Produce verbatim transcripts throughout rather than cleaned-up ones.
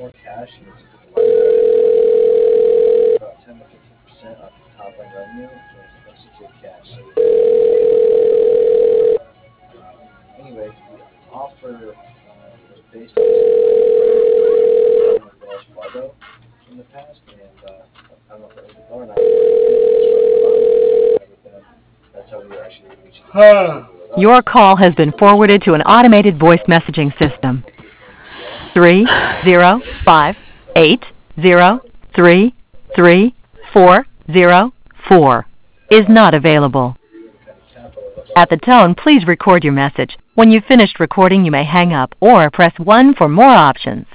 Your call has been forwarded to an automated voice messaging system. Three zero five eight zero three three four zero four is not available. At the tone, please record your message. When you've finished recording, you may hang up or press one for more options.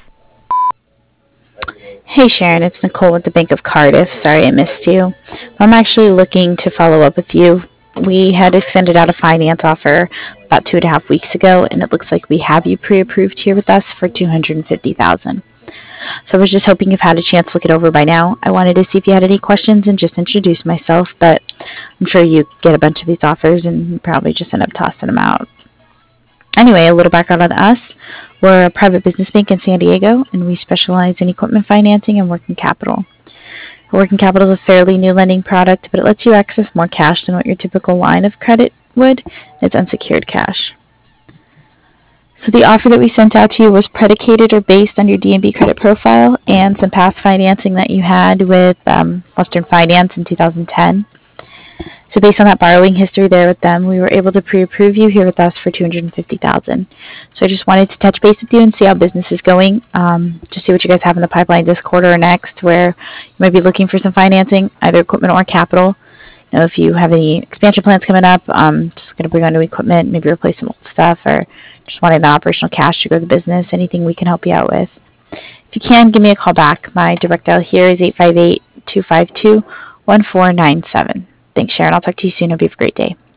Hey Sharon, it's Nicole with the Bank of Cardiff. Sorry I missed you. I'm actually looking to follow up with you. We had extended out a finance offer about two and a half weeks ago, and it looks like we have you pre-approved here with us for two hundred fifty thousand dollars. So I was just hoping you've had a chance to look it over by now. I wanted to see if you had any questions and just introduce myself, but I'm sure you get a bunch of these offers and you probably just end up tossing them out. Anyway, a little background on us. We're a private business bank in San Diego, and we specialize in equipment financing and working capital. Working capital is a fairly new lending product, but it lets you access more cash than what your typical line of credit would. It's unsecured cash. So the offer that we sent out to you was predicated or based on your D and B credit profile and some past financing that you had with um, Western Finance in two thousand ten. So based on that borrowing history there with them, we were able to pre-approve you here with us for two hundred fifty thousand dollars. So I just wanted to touch base with you and see how business is going, um, to see what you guys have in the pipeline this quarter or next, where you might be looking for some financing, either equipment or capital. You know, if you have any expansion plans coming up, um, just going to bring on new equipment, maybe replace some old stuff, or just wanting the operational cash to grow the business, anything we can help you out with. If you can, give me a call back. My direct dial here is eight five eight, two five two, one four nine seven. Thanks, Sharon. I'll talk to you soon. Hope you have a great day.